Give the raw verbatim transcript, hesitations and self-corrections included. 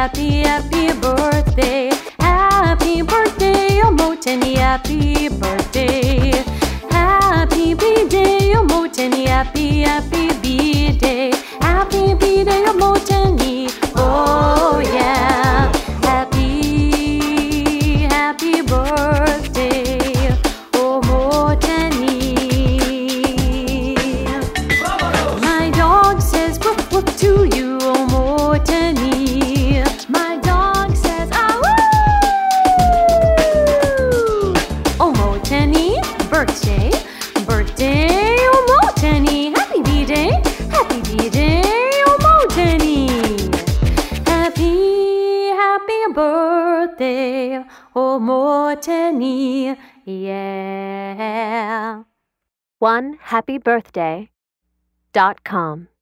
happy, happy birthday. Happy birthday, Omoteni, happy birthday. Happy B-day, Omoteni, happy, happy B-day. Happy B-day, Omoteni, oh yeah. Happy, happy birthday, Omoteni. My dog says whoop whoop to you, Omoteni. My dog says ah woo. Omoteni, birthday, birthday, Omoteni. Happy B-day, happy B-day, Omoteni. Happy, happy birthday, Omoteni, yeah. one happy birthday dot com